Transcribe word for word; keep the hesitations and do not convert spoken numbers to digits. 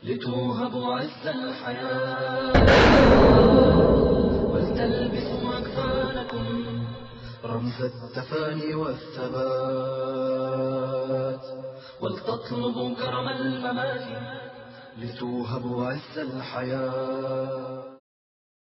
لتوهبوا عز الحياة ولتلبسوا أكفانكم رمز التفاني والثبات ولتطلبوا كرم الممات لتوهبوا عز الحياة.